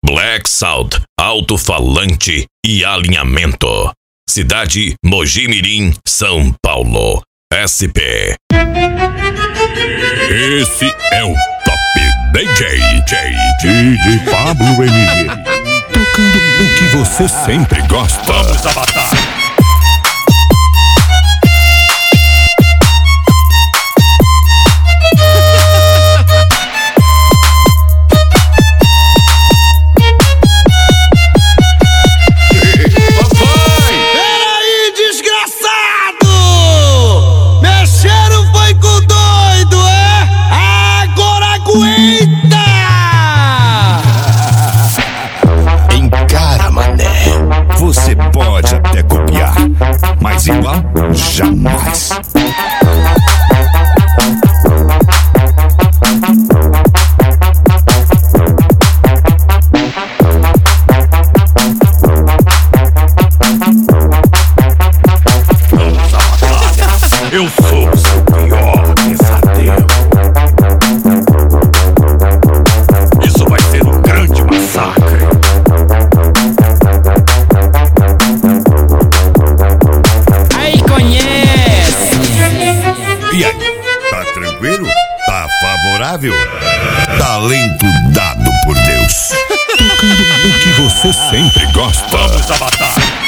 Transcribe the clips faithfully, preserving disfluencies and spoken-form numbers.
Black Sound, alto-falante e alinhamento. Cidade Mogi-mirim, São Paulo. S P. Esse é o Top D J. D J Pablo M. Tocando o que você sempre gosta. Vamos à batalha. Você pode até copiar, mas igual jamais. Eu sou o seu pior pesadelo. Isso vai ser um grande massacre. E aí, tá tranquilo? Tá favorável? Talento dado por Deus. Tocando o que você sempre gosta. Vamos à batalha.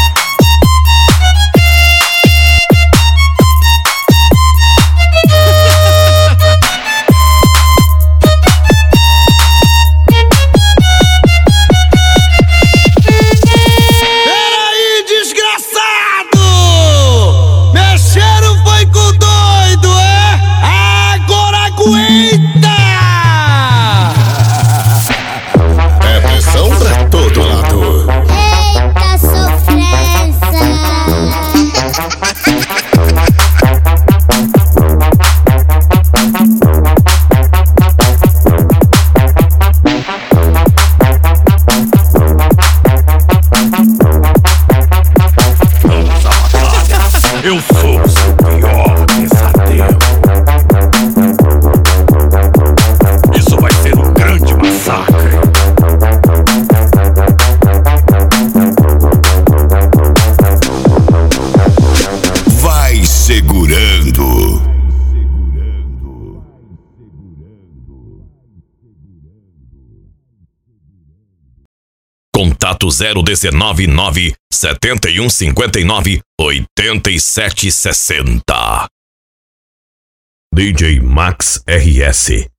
É pressão pra todo lado. Eita sofrência! Eu sou o seu pior pesadelo. Isso vai ser um grande massacre. Vai segurando. Contato zero um nove nove sete um cinco nove oito sete seis zero. D J Max R S